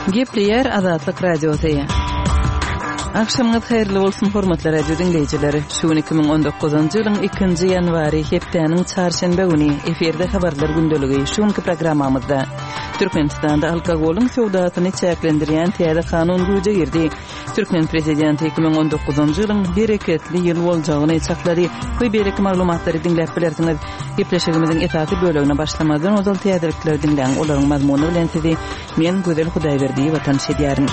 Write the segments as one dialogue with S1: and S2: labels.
S1: Gepleyer Azatlyk Radiosu. Akşamınız hayırlı olsun hormatly radio dinleyijileri. Şu 2019-njy ýylyň 2-nji ýanwary hepdeniň çarşembe güni eferde habarlar gündöligi şuňky programmamyzda Türkmenistanda alkogolyň sowdasyny çäklendirýän täze kanun güýje girdi. Türkmen prezidenti 2019-njy ýylyň bereketli ýyl boljagyny çaklady. Bu bereki maglumatlary dinläp bilersiňiz. Gepleşigimiziň esasy bölегine başlamadan ozal täzelikler dinläň olaryň mazmuny bilen sizi men Gözel Hudaýberdiýew tanış edýärin.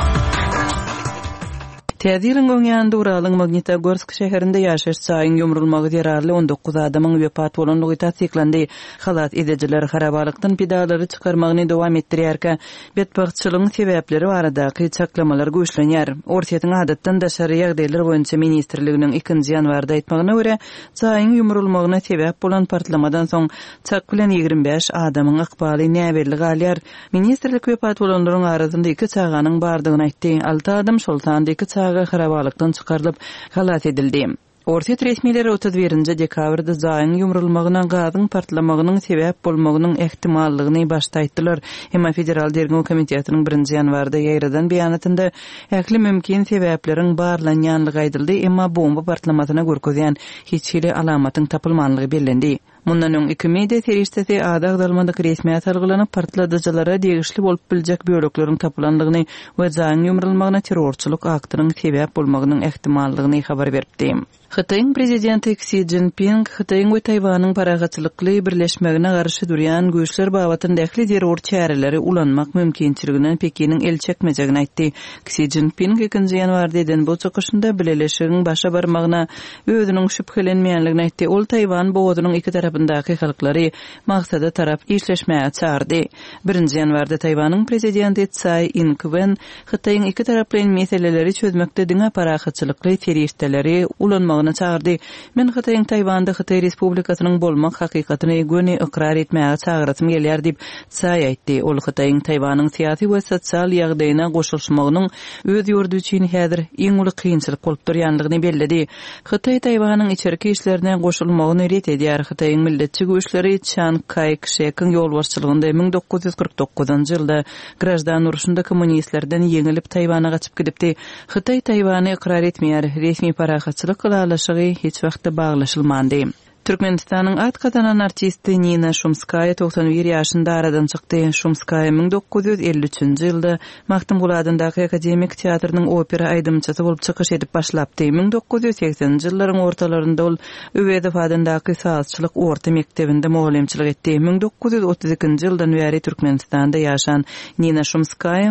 S1: Täzeliň öňýände Uralyň Magnitogorsk şäherinde ýaşaş çaýyň ýumrulmagy ýararly 19 adamyň wepat bolanlygy tasdiklandy. Halat edejiler harabalykdan pedalary çykarmagyny dowam etdirýärkä, betbagçylygyň sebäpleri baradaky çaklamalar güýçlenýär. Ortiýetiň adatdan daşary ýagdaýlar boýunça ministrliginiň 2-nji ýanwarda aýtmagyna görä, çaýyň ýumrulmagyna sebäp bolan partlamadan soň çak bilen 25 adamyň ykbaly näberli galýar. Ministrlik wepat bolanlaryň arasynda 2 çaganyň bardygyny aýtdy. 6 adam şol sanda 2 harabalykdan çykarylyp halat edildi. Ortiýet resmiýetleri 31-nji dekabrda zaýyň ýumrulmagyna gazyň partlamagynyň sebäp bolmagynyň ehtimallygyny başda aýtdylar. Hemme Federal Dergäw Komitetining 1-nji ýanwarda ýaýradan beýanatynda ähli mümkin sebäpleriň barlanýanlygy aýdyldy, emma bomba partlamasyna görkezýän hiç hili alamatyň tapylmanlygy bellendi. Mundan öň 2 media terişdesi ada dalmandyk resmiýet algylanyp partladyjylara degişli bolup biljek bölekleriň tapylanlygyny we zaýyň ýumrulmagyna terrorçylyk aktynyň sebäp bolmagynyň ehtimallygyny habar berdi. Xitoyň prezidenti Xi Jinping Xitoyň we Taýwanyň paragatçylykly birleşmegine garşy durýan güýçler babatynda ähli terror çäreleri ulanmak mümkinçiligini Pekiniň el çekmejegini aýtdy. Xi Jinping 2-nji ýanwarda eden bu çykyşynda bileleşigiň başa barmagyna özüniň şüphelenmeýänligini aýtdy. Ol Taýwan boğazynyň iki tarapyndaky halklary maksada tarap işleşmäge çağırdy. 1-nji ýanwarda Taýwanyň prezidenti Tsai Ing-wen Xitoyň iki taraply meseleleri çözmekde diňe paragatçylykly terroristleri ulanmagyna çağırdy. Men Xitoyň Taýwanda Xitoy Respublikasynyň bolmak hakykatyny göni ikrar etmäge çağırtym gelýär diýip Tsai aýtdy. Ol Xitoyň Taýwanyň syýasy we sosial ýagdaýyna goşulmagynyň öz ýurdu üçin häzir iň uly kynçylyk bolup durýanlygyny bellidi. Xitoy Taýwanyň içerki işlerine goşulmagyny ret edýär. Xitoyň milletçi güýçleri Chiang Kai-shek'in ýolbaşçylygynda 1949-njy ýylda grajdan uruşunda kommunistlerden ýeňilip Taýwana gaçyp gidipdi. Xitoy Taýwany ikrar etmeýär. Resmi paragatçylyk kılalaşığı hiç wagtda baglaşylmandy. Türkmenistanyň at kazanan artisti Nina Shumskaya 91 ýaşynda aradan çykdy. Shumskaya 1953-nji ýylda Maktum Guladyndaky Akademik teatrynyň opera aýdymçysy bolup çykyş edip başlapdy. 1980-nji ýyllaryň ortalarynda ol Öwedów adyndaky sazçylyk orta mektebinde mugallimçilik etdi. 1932-nji ýyldan bäri Türkmenistanda ýaşan Nina Shumskaya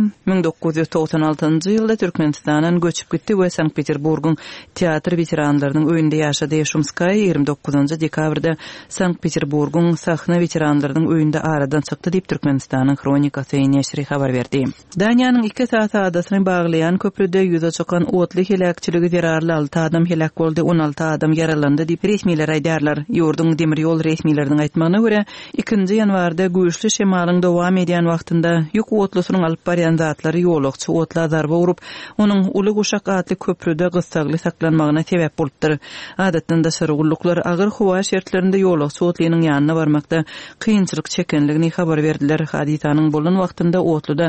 S1: 1996-njy ýylda Türkmenistandan göçüp gitdi we Sankt-Peterburgyň teatr veteranlarynyň öýünde ýaşady. Shumskaya 29 dekabrda Sankt-Peterburgyň sahna veteranlarynyň öýünde aradan çykdy diýip Türkmenistanyň Kronikasy näşri habar berdi. Daniýanyň 2 saat adasyny baglayan köprüde ýüze çykan otly helakçyligi zerarly 6 adam helak boldy, 16 adam yaralandy diýip resmiýetler aýdarlar. Ýurdun demir ýol resmiýetleriniň aýtmagyna görä, 2-nji ýanwarda güýçli şemalyň dowam edýän wagtynda ýük otlusynyň alyp barýan zatlary ýolakçy otla zarba urup, onuň uly guşak atly köprüde gysagly saklanmagyna sebäp bolupdyr. Adatdan da sürgünlikler agyr howa şertlerinde ýolakçy otlynyň ýanyna barmakda kynçylyk çekenligini habar berdiler. Hadisanyň bolan wagtynda otluda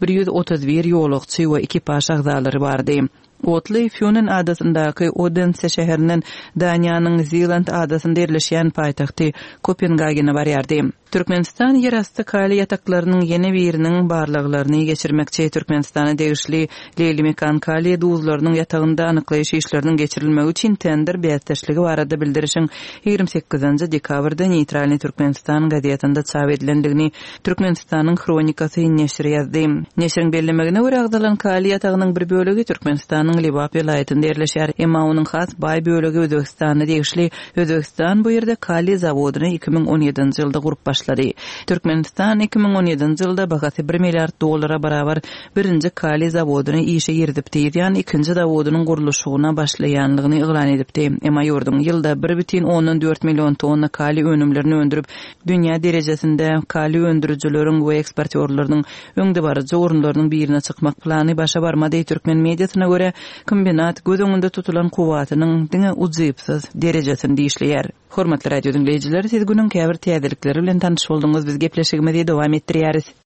S1: 131 ýolakçy we ekipaż agzalary bardy. Otly Funen adasyndaky Odense şäherinden Daniýanyň Zeeland adasynda ýerleşýän paýtagty Kopenhagena barýardy. Türkmenistan ýerasty kali ýataklarynyň ýene biriniň barlyklaryny geçirmekçi. Türkmenistana degişli Leyli Mekan kali duzlarynyň ýatagynda anyklaýyş işleriniň geçirilmegi üçin tender beýatdaşlygy barada bildirişiň 28-nji dekabrda Neytralny Türkmenistan gazetinde çap edilendigini Türkmenistanyň Kronikasy näşri ýazdy. Näşriň bellemegine görä agdalan kali ýatagynyň bir bölegi Türkmenistanyň Libap ýylaýatynda ýerleşýär. Emma onuň has baý bölegi Özbekistanda degişli. Özbekistan bu ýerde kali zawodyny 2017-nji ýylda gurup başlady. Türkmenistan 2017-nji ýylda bahasy $1 milliard barabar birinji kali zawodyny işe ýerdipdi. Ýani ikinji zawodynyň guruluşyna başlaýanlygyny eglan edipdi. Emma ýurdun ýylda 1,4 million tonna kali önümlerini öndürüp, dünýä derejesinde kali öndürüjileriň we eksportörleriň öňde barjy orunlarynyň birine çykmak plany başa barmady. Türkmen mediasyna görä, kombinat göz öňünde tutulan kuwatynyň diňe uzypsyz derejesinde işleýär. Hormatly radio dinleyijiler, siz günüň käbir täzelikleri bilen tanış boldunuz. Biz gepleşigimizi dowam etdirýäris.